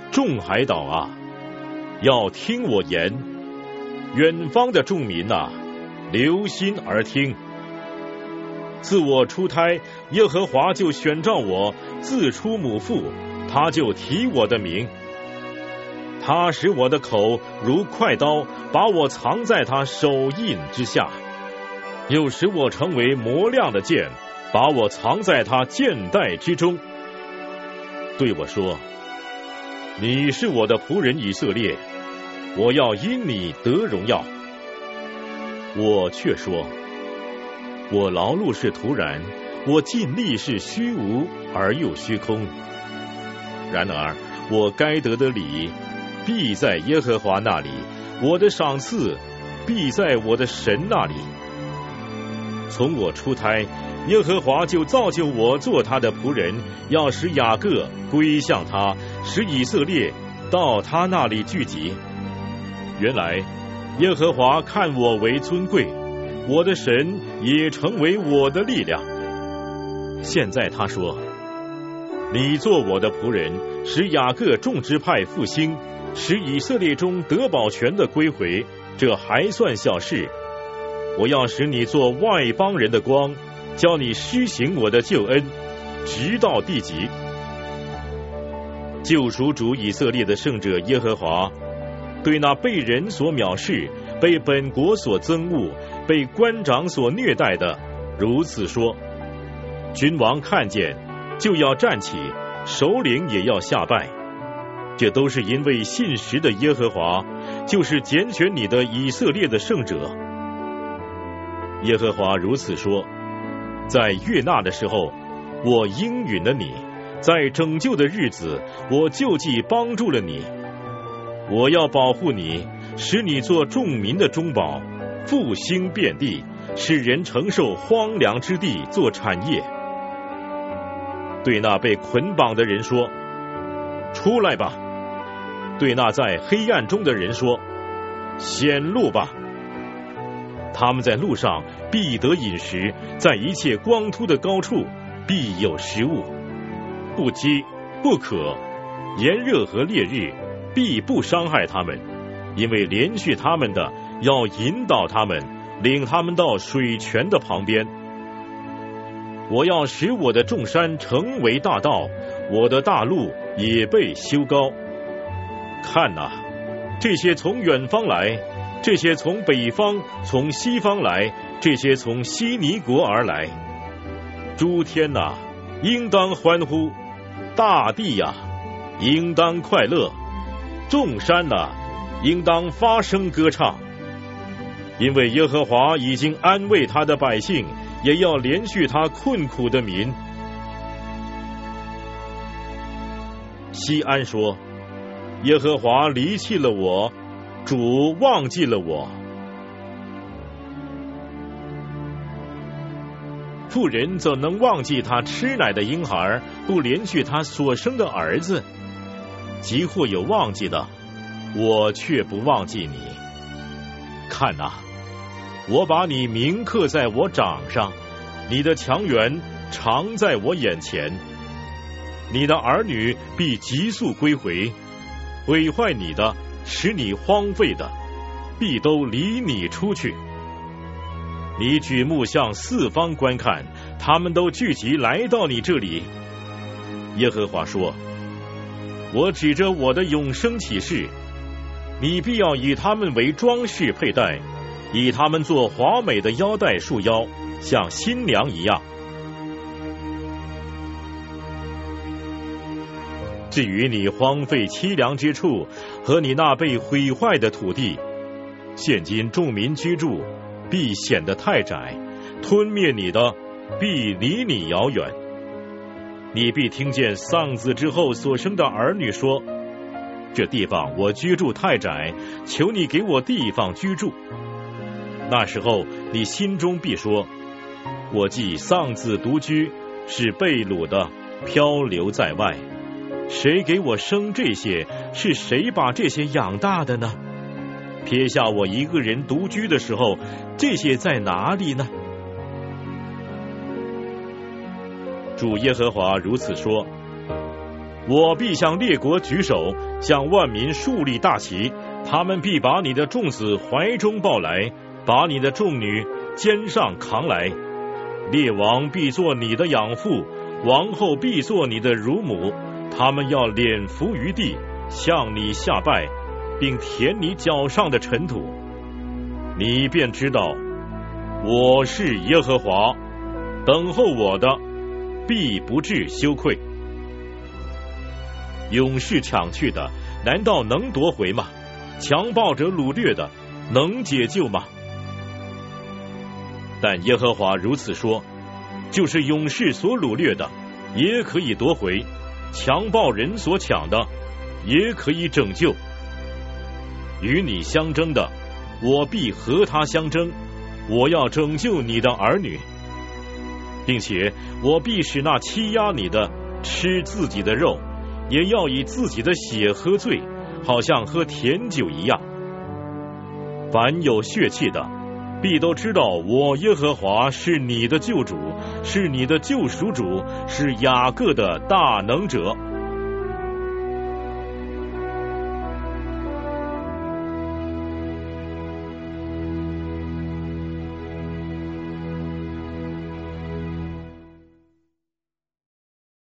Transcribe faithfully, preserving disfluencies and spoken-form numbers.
众海岛啊，要听我言；远方的众民啊，留心而听。自我出胎，耶和华就选召我；自出母腹，他就提我的名。他使我的口如快刀，把我藏在他手印之下；又使我成为磨亮的剑，把我藏在他剑带之中。对我说：你是我的仆人以色列，我要因你得荣耀。我却说：我劳碌是徒然，我尽力是虚无而又虚空。然而我该得的礼必在耶和华那里，我的赏赐必在我的神那里。从我出胎，耶和华就造就我做他的仆人，要使雅各归向他，使以色列到他那里聚集。原来耶和华看我为尊贵，我的神也成为我的力量。现在他说：你做我的仆人，使雅各众支派复兴，使以色列中得保全的归回，这还算小事。我要使你做外邦人的光，叫你施行我的救恩，直到地极。救赎主以色列的圣者耶和华，对那被人所藐视、被本国所憎恶、被官长所虐待的，如此说：君王看见就要站起，首领也要下拜。这都是因为信实的耶和华，就是拣选你的以色列的圣者。耶和华如此说：在悦纳的时候，我应允了你；在拯救的日子，我救济帮助了你。我要保护你，使你做众民的中保，复兴遍地，使人承受荒凉之地做产业。对那被捆绑的人说：出来吧；对那在黑暗中的人说：显露吧。他们在路上必得饮食，在一切光秃的高处必有食物。不饥不渴，炎热和烈日必不伤害他们，因为连续他们的要引导他们，领他们到水泉的旁边。我要使我的众山成为大道，我的大路也被修高。看哪，这些从远方来，这些从北方、从西方来，这些从希尼国而来。诸天哪，应当欢呼；大地呀，应当快乐；众山哪，应当发声歌唱。因为耶和华已经安慰他的百姓，也要连续他困苦的民。西安说：耶和华离弃了我，主忘记了我。妇人怎能忘记他吃奶的婴孩，不连续他所生的儿子？即或有忘记的，我却不忘记你。看哪，我把你铭刻在我掌上，你的强援常在我眼前。你的儿女必急速归回，毁坏你的，使你荒废的，必都离你出去。你举目向四方观看，他们都聚集来到你这里。耶和华说：我指着我的永生起誓，你必要以他们为装饰佩戴，以他们做华美的腰带束腰，像新娘一样。至于你荒废凄凉之处和你那被毁坏的土地，现今众民居住，必显得太窄，吞灭你的必离你遥远。你必听见丧子之后所生的儿女说：这地方我居住太窄，求你给我地方居住。那时候你心中必说：我既丧子独居，是被掳的，漂流在外。谁给我生这些？是谁把这些养大的呢？撇下我一个人独居的时候，这些在哪里呢？主耶和华如此说： 我必向列国举手，向万民竖立大旗，他们必把你的众子怀中抱来，把你的众女肩上扛来。列王必做你的养父，王后必做你的乳母，他们要脸伏于地，向你下拜，并舔你脚上的尘土。你便知道我是耶和华，等候我的必不致羞愧。勇士抢去的，难道能夺回吗？强暴者掳掠的，能解救吗？但耶和华如此说，就是勇士所掳掠的，也可以夺回；强暴人所抢的，也可以拯救。与你相争的，我必和他相争，我要拯救你的儿女，并且我必使那欺压你的吃自己的肉，也要以自己的血喝醉，好像喝甜酒一样。凡有血气的，必都知道我耶和华是你的救主，是你的救赎主，是雅各的大能者。